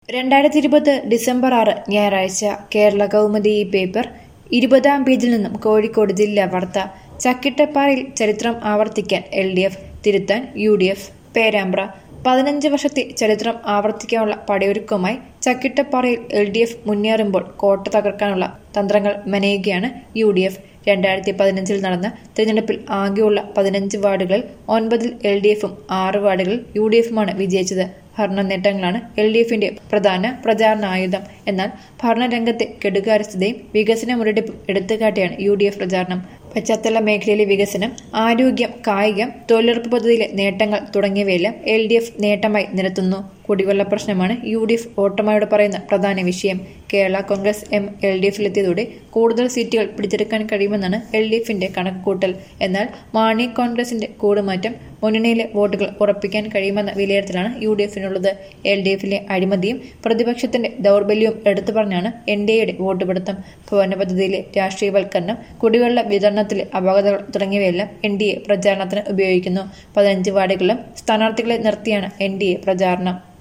2020 December 6 ഞായറാഴ്ച കേരള കൗമുദി ഈ paper 20-ാം പേജിൽ നിന്നും കോഴിക്കോട് ജില്ലാ വാർത്ത. ചക്കിട്ടപ്പാറയിൽ ചരിത്രം ആവർത്തിക്കാൻ LDF, തിരുത്താൻ UDF. പേരാമ്പ്ര 15 വർഷത്തെ ചരിത്രം ആവർത്തിക്കാനുള്ള പടയൊരുക്കവുമായി ചക്കിട്ടപ്പാറയിൽ LDF മുന്നേറുമ്പോൾ കോട്ട തകർക്കാനുള്ള തന്ത്രങ്ങൾ മെനയുകയാണ് UDF. 2015 നടന്ന തിരഞ്ഞെടുപ്പിൽ ആകെയുള്ള 15 വാർഡുകളിൽ 9-ൽ LDF-ഉം 6 വാർഡുകളിൽ UDF-ഉമാണ് വിജയിച്ചത്. ഭരണ നേട്ടങ്ങളാണ് LDF-ന്റെ പ്രധാന പ്രചാരണ ആയുധം. എന്നാൽ ഭരണരംഗത്തെ കെടുകാര്യസ്ഥതയും വികസന മുരടിപ്പും എടുത്തുകാട്ടിയാണ് UDF പ്രചാരണം. പശ്ചാത്തല മേഖലയിലെ വികസനം, ആരോഗ്യം, കായികം, തൊഴിലുറപ്പ് പദ്ധതിയിലെ നേട്ടങ്ങൾ തുടങ്ങിയവയെല്ലാം LDF നേട്ടമായി നിരത്തുന്നു. കുടിവെള്ള പ്രശ്നമാണ് UDF വോട്ടർമാരോട് പറയുന്ന പ്രധാന വിഷയം. കേരള കോൺഗ്രസ് M LDF-ലെത്തിയതോടെ കൂടുതൽ സീറ്റുകൾ പിടിച്ചെടുക്കാൻ കഴിയുമെന്നാണ് LDF-ന്റെ കണക്കുകൂട്ടൽ. എന്നാൽ മാണി കോൺഗ്രസിന്റെ കൂടുമാറ്റം മുന്നണിയിലെ വോട്ടുകൾ ഉറപ്പിക്കാൻ കഴിയുമെന്ന വിലയിരുത്തലാണ് UDF-നുള്ളത്. LDF-ലെ അഴിമതിയും പ്രതിപക്ഷത്തിന്റെ ദൗർബല്യവും എടുത്തു പറഞ്ഞാണ് NDA-യുടെ വോട്ടുപിടുത്തം. ഭവന പദ്ധതിയിലെ രാഷ്ട്രീയവൽക്കരണം, കുടിവെള്ള വിതരണത്തിലെ അപാകതകൾ തുടങ്ങിയവയെല്ലാം NDA പ്രചാരണത്തിന് ഉപയോഗിക്കുന്നു. 15 വാർഡുകളിലും സ്ഥാനാർത്ഥികളെ നിർത്തിയാണ് NDA പ്രചാരണം.